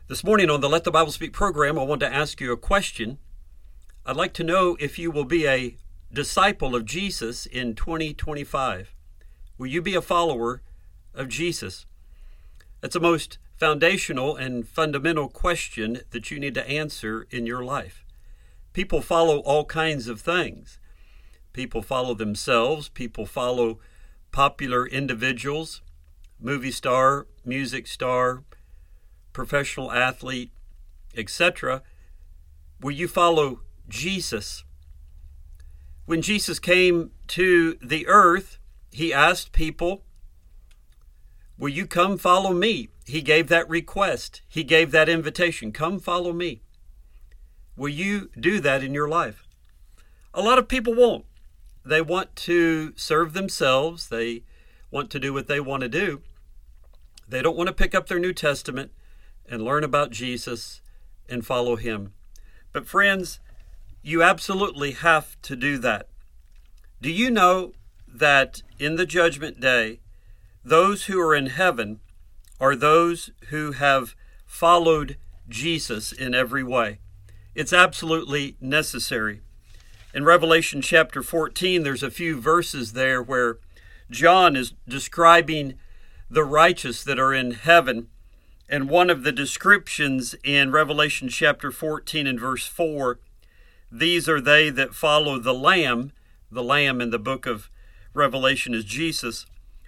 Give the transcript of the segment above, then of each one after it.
This morning on the Let the Bible Speak program, I want to ask you a question. I'd like to know if you will be a disciple of Jesus in 2025. Will you be a follower of Jesus? That's the most foundational and fundamental question that you need to answer in your life. People follow all kinds of things. People follow themselves. People follow popular individuals, movie star, music star, professional athlete, etc. Will you follow Jesus? When Jesus came to the earth, he asked people, will you come follow me? He gave that request. He gave that invitation. Come follow me. Will you do that in your life? A lot of people won't. They want to serve themselves. They want to do what they want to do. They don't want to pick up their New Testament and learn about Jesus and follow him. But friends, you absolutely have to do that. Do you know that in the judgment day, those who are in heaven are those who have followed Jesus in every way? It's absolutely necessary. In Revelation chapter 14, there's a few verses there where John is describing the righteous that are in heaven. And one of the descriptions in Revelation chapter 14 and verse 4, these are they that follow the Lamb. The Lamb in the book of Revelation is Jesus,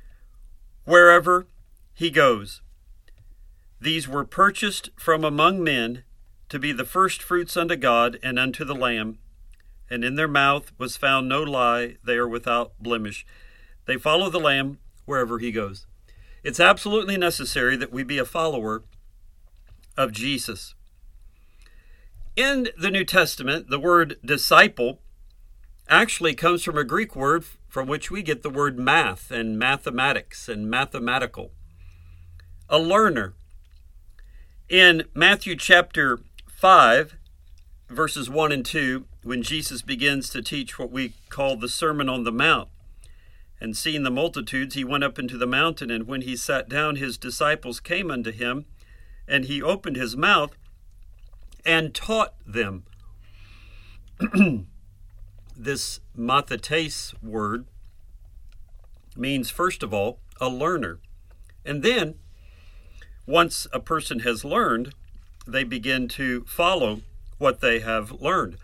wherever he goes. These were purchased from among men to be the first fruits unto God and unto the Lamb, and in their mouth was found no lie. They are without blemish. They follow the Lamb wherever he goes. It's absolutely necessary that we be a follower of Jesus. In the New Testament, the word disciple actually comes from a Greek word from which we get the word math and mathematics and mathematical. A learner. In Matthew chapter 5, verses 1 and 2, when Jesus begins to teach what we call the Sermon on the Mount, and seeing the multitudes, he went up into the mountain, and when he sat down, his disciples came unto him, and he opened his mouth and taught them. This mathetes word means, first of all, a learner. And then, once a person has learned, they begin to follow what they have learned.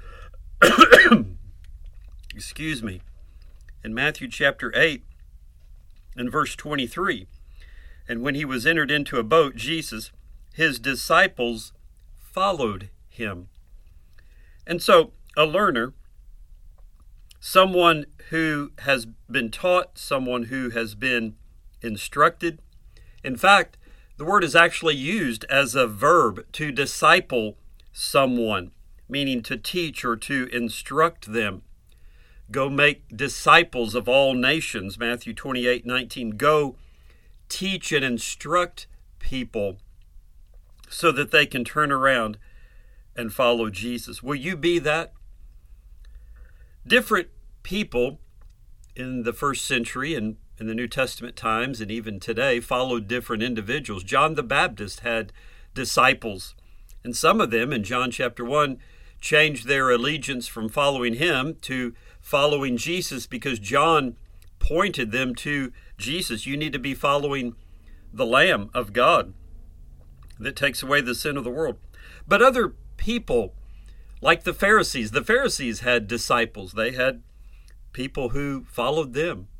Excuse me. In Matthew chapter 8 and verse 23, and when he was entered into a boat, Jesus, his disciples followed him. And so a learner, someone who has been taught, someone who has been instructed. In fact, the word is actually used as a verb to disciple someone, meaning to teach or to instruct them. Go make disciples of all nations, Matthew 28:19. Go teach and instruct people so that they can turn around and follow Jesus. Will you be that? Different people in the first century and in the New Testament times and even today followed different individuals. John the Baptist had disciples, and some of them in John chapter 1 changed their allegiance from following him to following Jesus because John pointed them to Jesus. You need to be following the Lamb of God that takes away the sin of the world. But other people, like the Pharisees had disciples. They had people who followed them.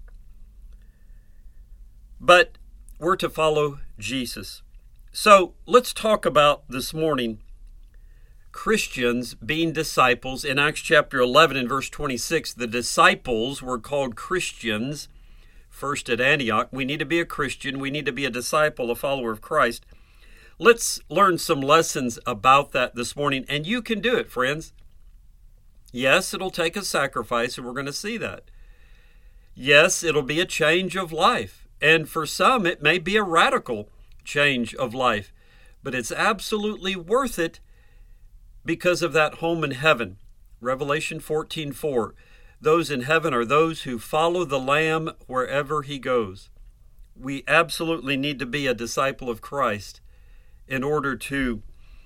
But we're to follow Jesus. So let's talk about this morning Christians being disciples. In Acts chapter 11 and verse 26, the disciples were called Christians first at Antioch. We need to be a Christian. We need to be a disciple, a follower of Christ. Let's learn some lessons about that this morning, and you can do it, friends. Yes, it'll take a sacrifice, and we're going to see that. Yes, it'll be a change of life, and for some, it may be a radical change of life, but it's absolutely worth it because of that home in heaven. Revelation 14:4. Those in heaven are those who follow the Lamb wherever he goes. We absolutely need to be a disciple of Christ in order to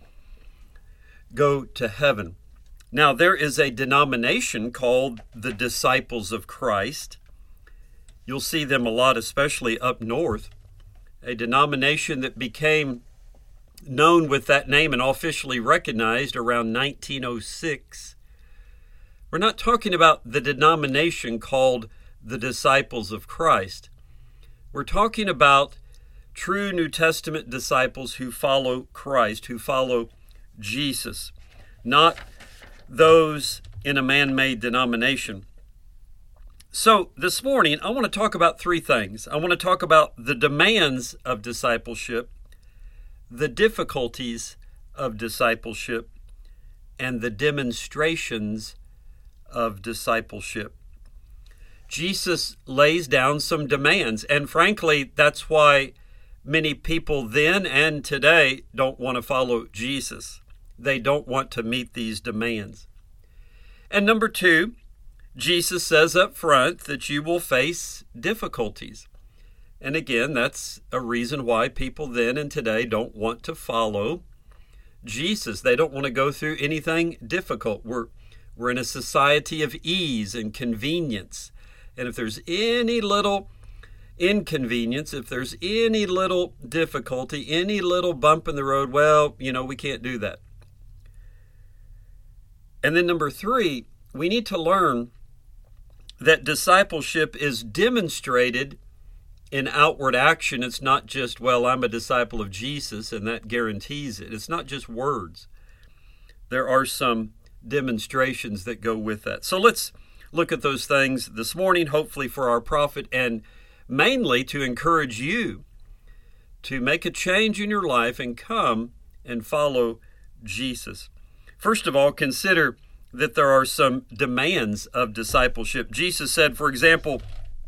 go to heaven. Now, there is a denomination called the Disciples of Christ. You'll see them a lot, especially up north. A denomination that became known with that name and officially recognized around 1906. We're not talking about the denomination called the Disciples of Christ. We're talking about true New Testament disciples who follow Christ, who follow Jesus, not those in a man-made denomination. So this morning, I want to talk about three things. I want to talk about the demands of discipleship, the difficulties of discipleship, and the demonstrations of discipleship. Jesus lays down some demands, and frankly, that's why many people then and today don't want to follow Jesus. They don't want to meet these demands. And number two, Jesus says up front that you will face difficulties. And again, that's a reason why people then and today don't want to follow Jesus. They don't want to go through anything difficult. We're in a society of ease and convenience. And if there's any little inconvenience, if there's any little difficulty, any little bump in the road, well, we can't do that. And then number three, we need to learn that discipleship is demonstrated in outward action. It's not just, well, I'm a disciple of Jesus and that guarantees it. It's not just words. There are some demonstrations that go with that. So let's look at those things this morning, hopefully for our profit and mainly to encourage you to make a change in your life and come and follow Jesus. First of all, consider that there are some demands of discipleship. Jesus said, for example,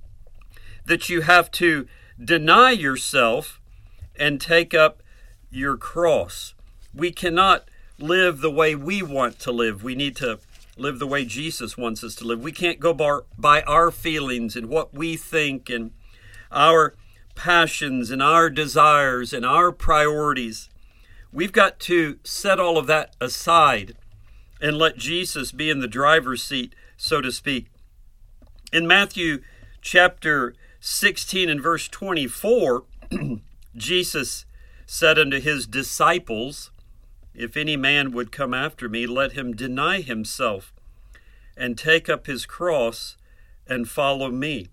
that you have to deny yourself and take up your cross. We cannot live the way we want to live. We need to live the way Jesus wants us to live. We can't go by our feelings and what we think and our passions and our desires and our priorities. We've got to set all of that aside and let Jesus be in the driver's seat, so to speak. In Matthew chapter 16 and verse 24, Jesus said unto his disciples, if any man would come after me, let him deny himself and take up his cross and follow me.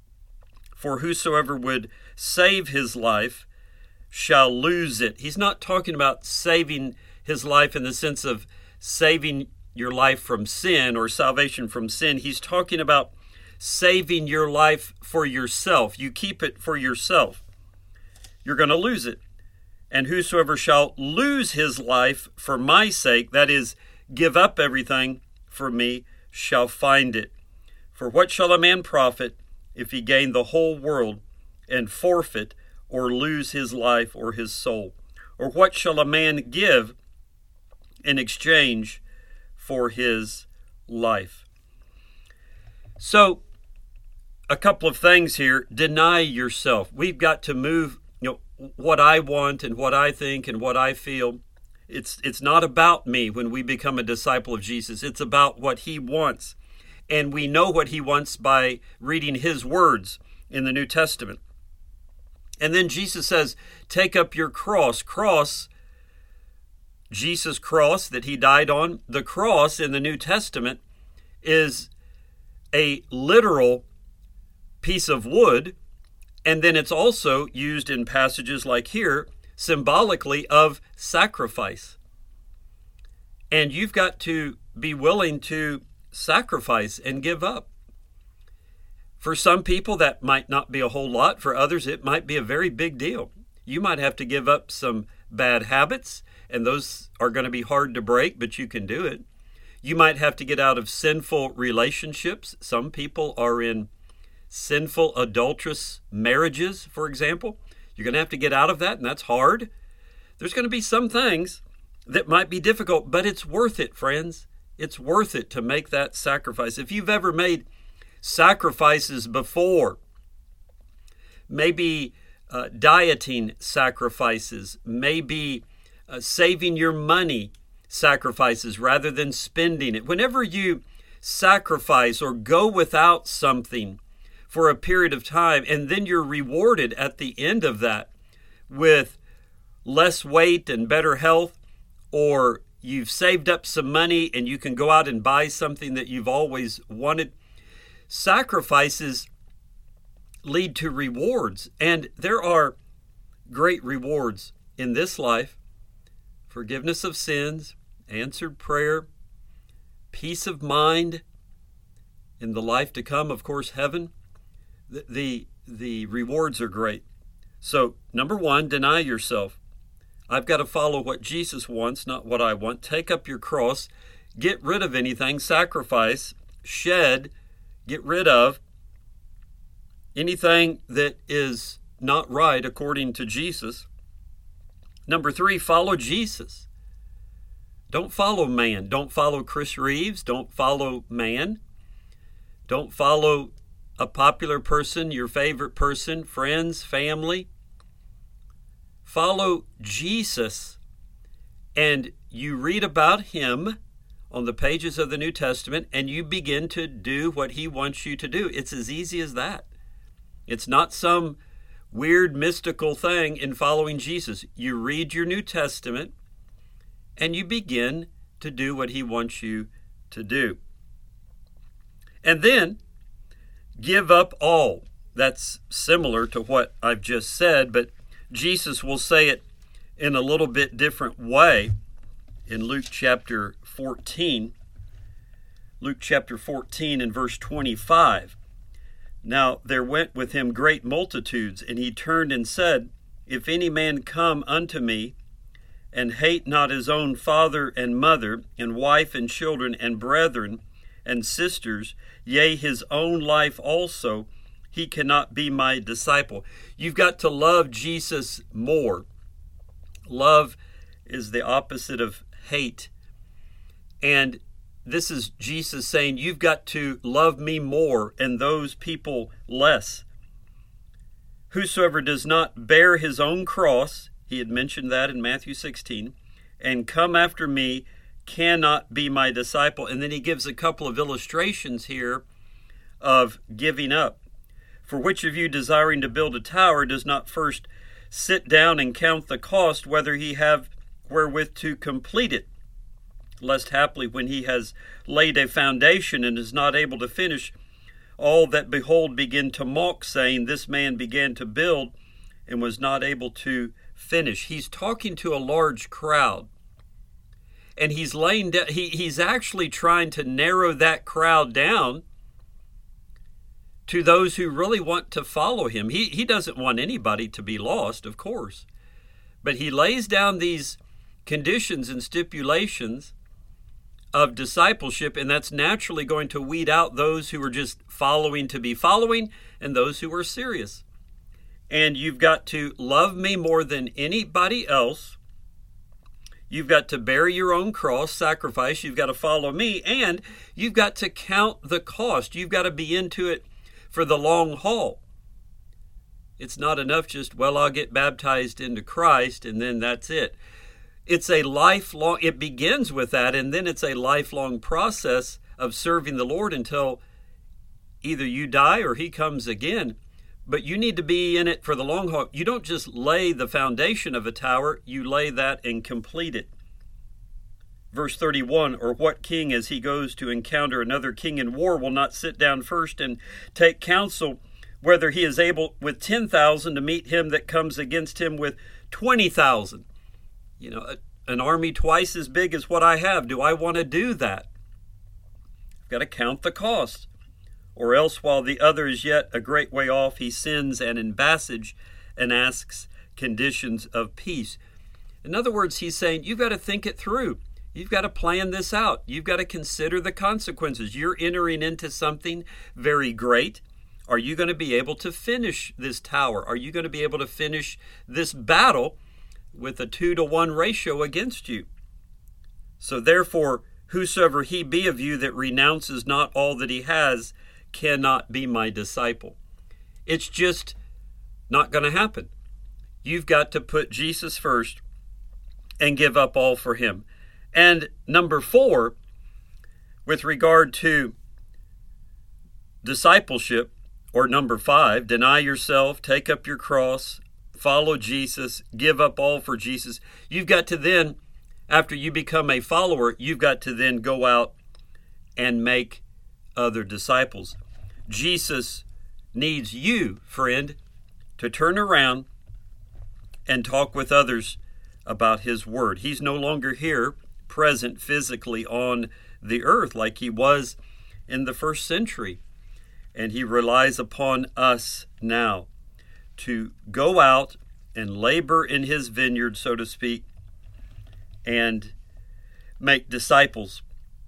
For whosoever would save his life shall lose it. He's not talking about saving his life in the sense of saving your life from sin or salvation from sin. He's talking about saving your life for yourself. You keep it for yourself. You're going to lose it. And whosoever shall lose his life for my sake, that is, give up everything for me, shall find it. For what shall a man profit if he gain the whole world and forfeit or lose his life or his soul? Or what shall a man give in exchange for his life? So, a couple of things here. Deny yourself. We've got to move, what I want and what I think and what I feel. It's not about me when we become a disciple of Jesus. It's about what he wants. And we know what he wants by reading his words in the New Testament. And then Jesus says, take up your cross. Cross, Jesus' cross that he died on. The cross in the New Testament is a literal piece of wood. And then it's also used in passages like here, symbolically of sacrifice. And you've got to be willing to sacrifice and give up. For some people, that might not be a whole lot. For others, it might be a very big deal. You might have to give up some bad habits, and those are going to be hard to break, but you can do it. You might have to get out of sinful relationships. Some people are in sinful, adulterous marriages, for example. You're going to have to get out of that, and that's hard. There's going to be some things that might be difficult, but it's worth it, friends. It's worth it to make that sacrifice. If you've ever made sacrifices before, maybe dieting sacrifices, maybe saving your money sacrifices rather than spending it. Whenever you sacrifice or go without something for a period of time, and then you're rewarded at the end of that with less weight and better health, or you've saved up some money and you can go out and buy something that you've always wanted. Sacrifices lead to rewards, and there are great rewards in this life: forgiveness of sins, answered prayer, peace of mind. In the life to come, of course, heaven. The rewards are great. So, number one, deny yourself. I've got to follow what Jesus wants, not what I want. Take up your cross. Get rid of anything. Sacrifice. Shed. Get rid of anything that is not right according to Jesus. Number three, follow Jesus. Don't follow man. Don't follow Chris Reeves. Don't follow man. Don't follow a popular person, your favorite person, friends, family. Follow Jesus, and you read about him on the pages of the New Testament, and you begin to do what he wants you to do. It's as easy as that. It's not some weird mystical thing in following Jesus. You read your New Testament, and you begin to do what he wants you to do. And then give up all. That's similar to what I've just said, but Jesus will say it in a little bit different way in Luke chapter 14. Luke chapter 14 and verse 25. Now there went with him great multitudes, and he turned and said, If any man come unto me, and hate not his own father and mother, and wife and children, and brethren, and sisters, yea, his own life also, he cannot be my disciple. You've got to love Jesus more. Love is the opposite of hate. And this is Jesus saying, you've got to love me more and those people less. Whosoever does not bear his own cross, he had mentioned that in Matthew 16, and come after me, cannot be my disciple. And then he gives a couple of illustrations here of giving up. For which of you, desiring to build a tower, does not first sit down and count the cost, whether he have wherewith to complete it? Lest haply, when he has laid a foundation and is not able to finish, all that behold begin to mock, saying, This man began to build and was not able to finish. He's talking to a large crowd. And he's laying down, he's actually trying to narrow that crowd down to those who really want to follow him. He doesn't want anybody to be lost, of course. But he lays down these conditions and stipulations of discipleship, and that's naturally going to weed out those who are just following to be following and those who are serious. And you've got to love me more than anybody else. You've got to bear your own cross, sacrifice. You've got to follow me, and you've got to count the cost. You've got to be into it for the long haul. It's not enough just, well, I'll get baptized into Christ, and then that's it. It's a lifelong, it begins with that, and then it's a lifelong process of serving the Lord until either you die or he comes again. But you need to be in it for the long haul. You don't just lay the foundation of a tower, you lay that and complete it. Verse 31, or what king, as he goes to encounter another king in war, will not sit down first and take counsel whether he is able with 10,000 to meet him that comes against him with 20,000? You know, an army twice as big as what I have. Do I want to do that? I've got to count the cost. Or else, while the other is yet a great way off, he sends an embassage and asks conditions of peace. In other words, he's saying, you've got to think it through. You've got to plan this out. You've got to consider the consequences. You're entering into something very great. Are you going to be able to finish this tower? Are you going to be able to finish this battle with a 2-to-1 ratio against you? So therefore, whosoever he be of you that renounces not all that he has cannot be my disciple. It's just not going to happen. You've got to put Jesus first and give up all for him. And number 4, with regard to discipleship, or number 5, deny yourself, take up your cross, follow Jesus, give up all for Jesus. You've got to then, after you become a follower, you've got to then go out and make other disciples. Jesus needs you, friend, to turn around and talk with others about his word. He's no longer here, present physically on the earth like he was in the first century. And he relies upon us now to go out and labor in his vineyard, so to speak, and make disciples.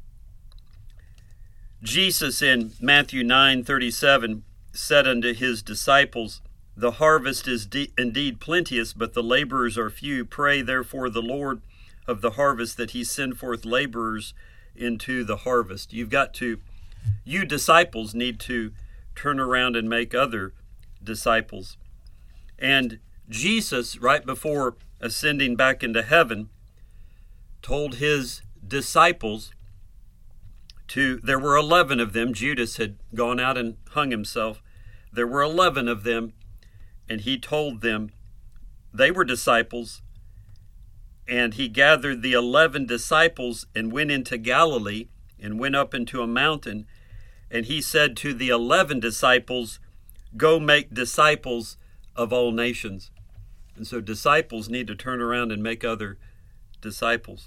Jesus in Matthew 9:37 said unto his disciples, the harvest is indeed plenteous, but the laborers are few. Pray therefore the Lord of the harvest that he send forth laborers into the harvest. You disciples need to turn around and make other disciples. And Jesus, right before ascending back into heaven, told his disciples there were 11 of them. Judas had gone out and hung himself. There were 11 of them, and he told them they were disciples, and he gathered the 11 disciples and went into Galilee and went up into a mountain, and he said to the 11 disciples, go make disciples of all nations. And so disciples need to turn around and make other disciples.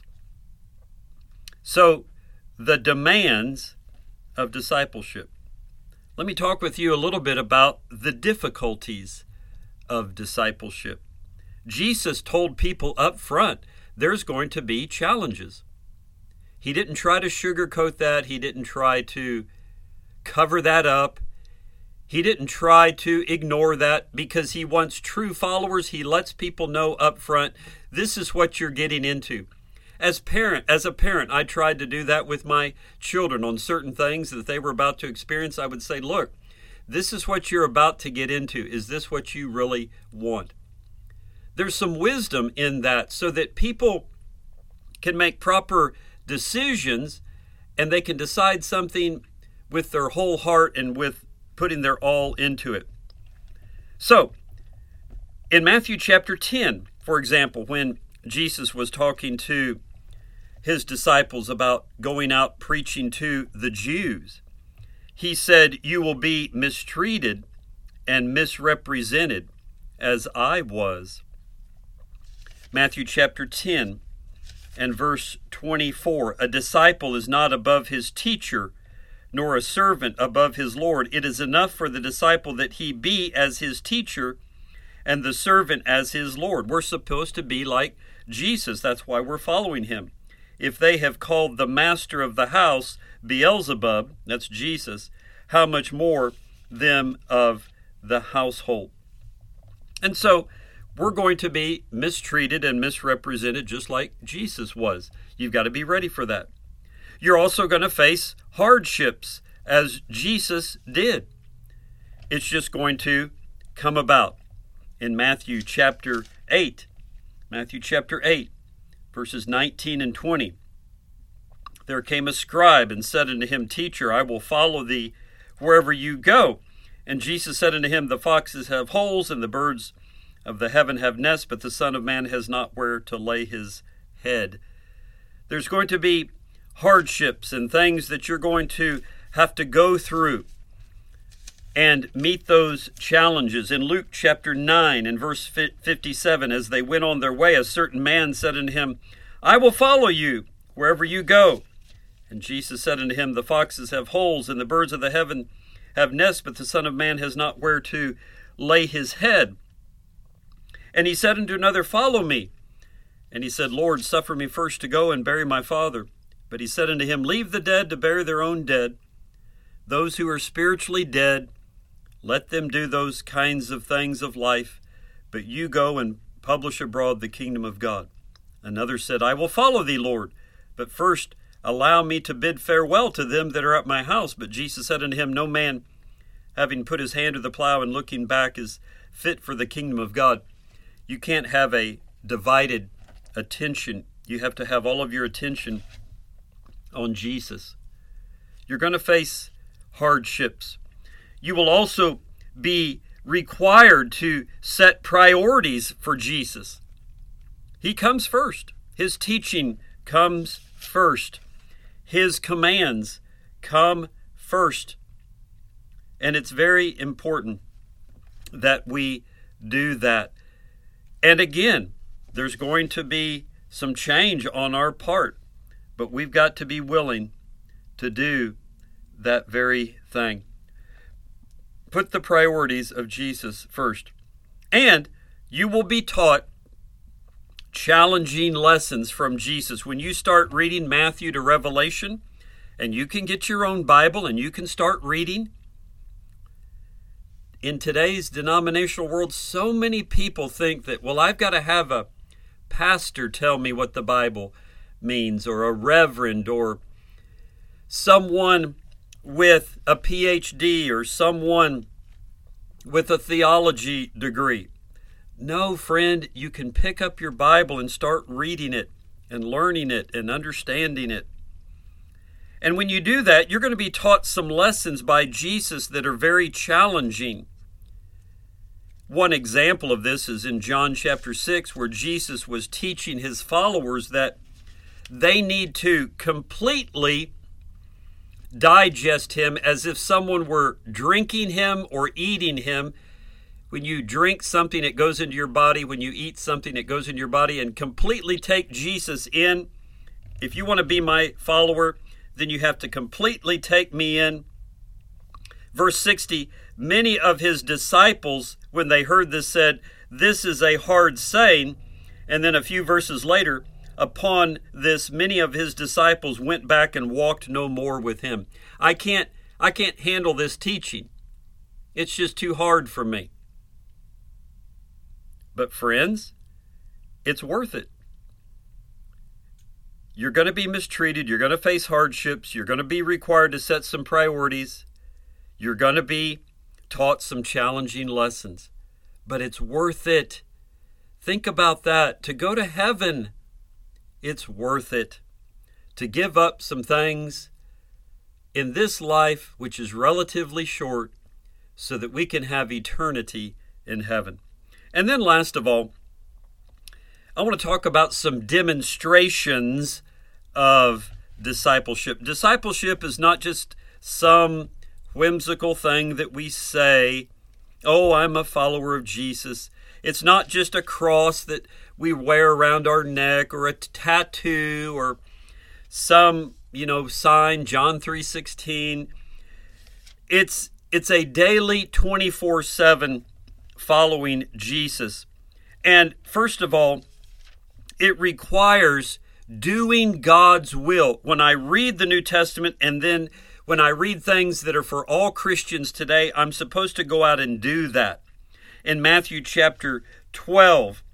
So the demands of discipleship. Let me talk with you a little bit about the difficulties of discipleship. Jesus told people up front there's going to be challenges. He didn't try to sugarcoat that. He didn't try to cover that up. He didn't try to ignore that because he wants true followers. He lets people know up front, this is what you're getting into. As a parent, I tried to do that with my children on certain things that they were about to experience. I would say, look, this is what you're about to get into. Is this what you really want? There's some wisdom in that so that people can make proper decisions and they can decide something with their whole heart and with putting their all into it. So, in Matthew chapter 10, for example, when Jesus was talking to his disciples about going out preaching to the Jews, he said, you will be mistreated and misrepresented as I was. Matthew chapter 10 and verse 24, a disciple is not above his teacher, nor a servant above his Lord. It is enough for the disciple that he be as his teacher and the servant as his Lord. We're supposed to be like Jesus. That's why we're following him. If they have called the master of the house Beelzebub, that's Jesus, how much more them of the household? And so we're going to be mistreated and misrepresented just like Jesus was. You've got to be ready for that. You're also going to face hardships as Jesus did. It's just going to come about. In Matthew chapter 8, verses 19 and 20. There came a scribe and said unto him, Teacher, I will follow thee wherever you go. And Jesus said unto him, The foxes have holes, and the birds of the heaven have nests, but the Son of Man has not where to lay his head. There's going to be hardships and things that you're going to have to go through and meet those challenges. In Luke chapter 9 and verse 57, as they went on their way, a certain man said unto him, I will follow you wherever you go. And Jesus said unto him, The foxes have holes, and the birds of the heaven have nests, but the Son of Man has not where to lay his head. And he said unto another, Follow me. And he said, Lord, suffer me first to go and bury my father. But he said unto him, Leave the dead to bury their own dead. Those who are spiritually dead, let them do those kinds of things of life, but you go and publish abroad the kingdom of God. Another said, I will follow thee, Lord, but first allow me to bid farewell to them that are at my house. But Jesus said unto him, No man, having put his hand to the plow and looking back, is fit for the kingdom of God. You can't have a divided attention. You have to have all of your attention on Jesus. You're going to face hardships. You will also be required to set priorities for Jesus. He comes first. His teaching comes first. His commands come first. And it's very important that we do that. And again, there's going to be some change on our part, but we've got to be willing to do that very thing. Put the priorities of Jesus first. And you will be taught challenging lessons from Jesus. When you start reading Matthew to Revelation, and you can get your own Bible and you can start reading. In today's denominational world, so many people think that, well, I've got to have a pastor tell me what the Bible means, or a reverend, or someone with a PhD, or someone with a theology degree. No, friend, you can pick up your Bible and start reading it and learning it and understanding it. And when you do that, you're going to be taught some lessons by Jesus that are very challenging. One example of this is in John chapter 6, where Jesus was teaching his followers that they need to completely digest him as if someone were drinking him or eating him. When you drink something, it goes into your body. When you eat something, it goes into your body. And completely take Jesus in. If you want to be my follower, then you have to completely take me in. Verse 60, many of his disciples, when they heard this, said, "This is a hard saying." And then a few verses later, upon this, many of his disciples went back and walked no more with him. I can't handle this teaching. It's just too hard for me. But friends, it's worth it. You're going to be mistreated. You're going to face hardships. You're going to be required to set some priorities. You're going to be taught some challenging lessons. But it's worth it. Think about that. To go to heaven, it's worth it. To give up some things in this life, which is relatively short, so that we can have eternity in heaven. And then last of all, I want to talk about some demonstrations of discipleship. Discipleship is not just some whimsical thing that we say, oh, I'm a follower of Jesus. It's not just a cross that we wear around our neck, or a tattoo, or some, sign, John 3:16. It's a daily 24/7 following Jesus. And first of all, it requires doing God's will. When I read the New Testament, and then when I read things that are for all Christians today, I'm supposed to go out and do that. In Matthew chapter 12,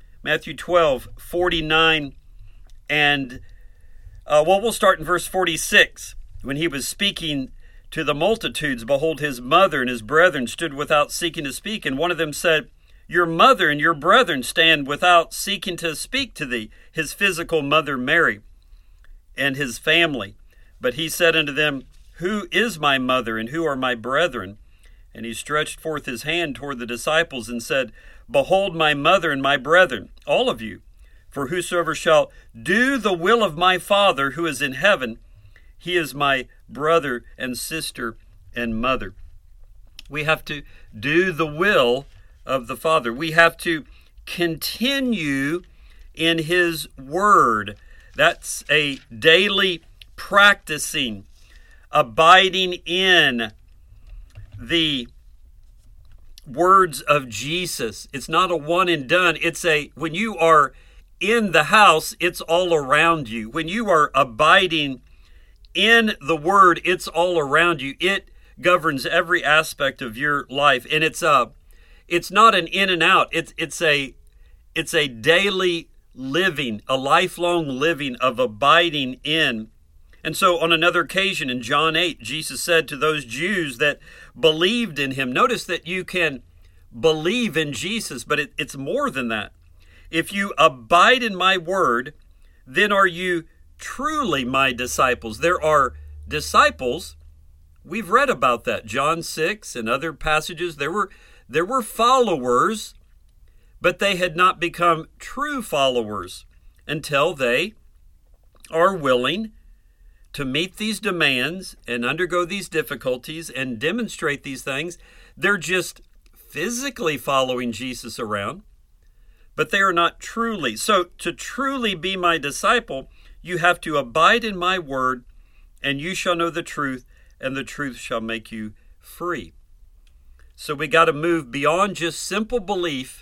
49, and we'll start in verse 46. When he was speaking to the multitudes, behold, his mother and his brethren stood without seeking to speak. And one of them said, your mother and your brethren stand without seeking to speak to thee. His physical mother Mary and his family. But he said unto them, who is my mother and who are my brethren? And he stretched forth his hand toward the disciples and said, behold my mother and my brethren, all of you. For whosoever shall do the will of my Father who is in heaven, he is my brother and sister and mother. We have to do the will of the Father. We have to continue in his word. That's a daily practicing, abiding in the words of Jesus. It's not a one and done. When you are in the house, it's all around you. When you are abiding in the word, it's all around you. It governs every aspect of your life. And it's not an in and out. It's a daily living, a lifelong living of abiding in. And so on another occasion in John 8, Jesus said to those Jews that believed in him, notice that you can believe in Jesus, but it's more than that. If you abide in my word, then are you truly my disciples. There are disciples. We've read about that. John 6 and other passages. There were followers, but they had not become true followers until they are willing to meet these demands and undergo these difficulties and demonstrate these things. They're just physically following Jesus around, but they are not truly. So to truly be my disciple, you have to abide in my word, and you shall know the truth, and the truth shall make you free. So we got to move beyond just simple belief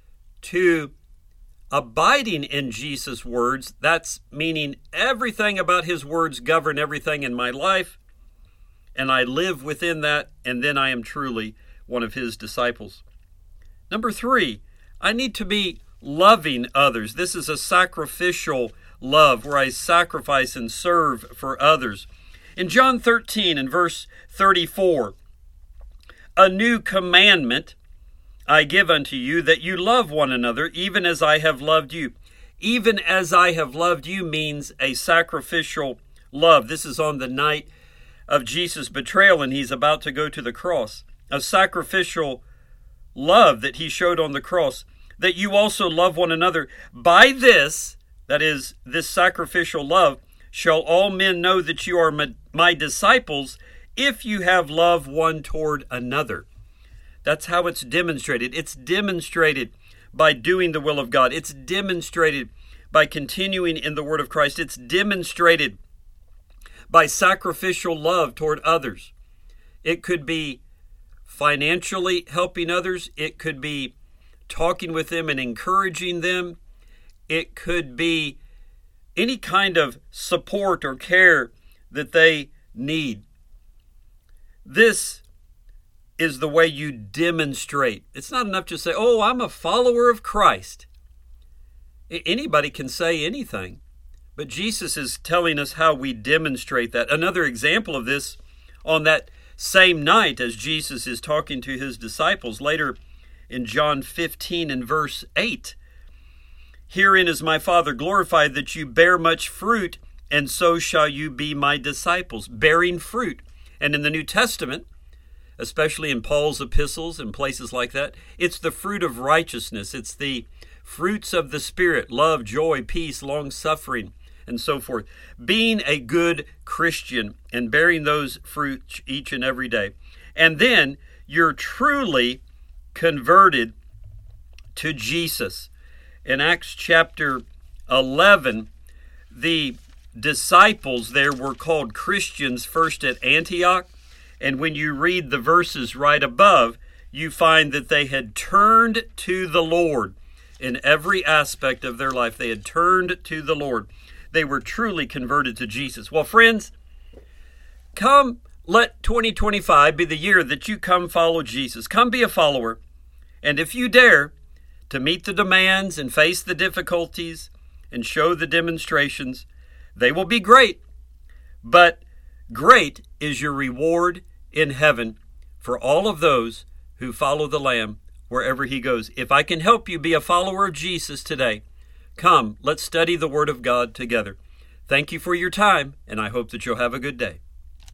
to abiding in Jesus' words. That's meaning everything about his words govern everything in my life, and I live within that, and then I am truly one of his disciples. Number 3, I need to be loving others. This is a sacrificial love where I sacrifice and serve for others. In John 13 and verse 34, a new commandment I give unto you, that you love one another, even as I have loved you. Even as I have loved you means a sacrificial love. This is on the night of Jesus' betrayal, and he's about to go to the cross. A sacrificial love that he showed on the cross, that you also love one another. By this, that is, this sacrificial love, shall all men know that you are my disciples, if you have love one toward another. That's how it's demonstrated. It's demonstrated by doing the will of God. It's demonstrated by continuing in the word of Christ. It's demonstrated by sacrificial love toward others. It could be financially helping others. It could be talking with them and encouraging them. It could be any kind of support or care that they need. This is the way you demonstrate. It's not enough to say, oh, I'm a follower of Christ. Anybody can say anything, but Jesus is telling us how we demonstrate that. Another example of this, on that same night as Jesus is talking to his disciples, later in John 15 and verse 8, herein is my Father glorified, that you bear much fruit, and so shall you be my disciples. Bearing fruit. And in the New Testament, especially in Paul's epistles and places like that, it's the fruit of righteousness. It's the fruits of the Spirit: love, joy, peace, long-suffering, and so forth. Being a good Christian and bearing those fruits each and every day. And then you're truly converted to Jesus. In Acts chapter 11, the disciples there were called Christians first at Antioch. And when you read the verses right above, you find that they had turned to the Lord in every aspect of their life. They had turned to the Lord. They were truly converted to Jesus. Well, friends, come, let 2025 be the year that you come follow Jesus. Come be a follower. And if you dare to meet the demands and face the difficulties and show the demonstrations, they will be great. But great is your reward in heaven for all of those who follow the Lamb wherever he goes. If I can help you be a follower of Jesus today, come, let's study the Word of God together. Thank you for your time, and I hope that you'll have a good day.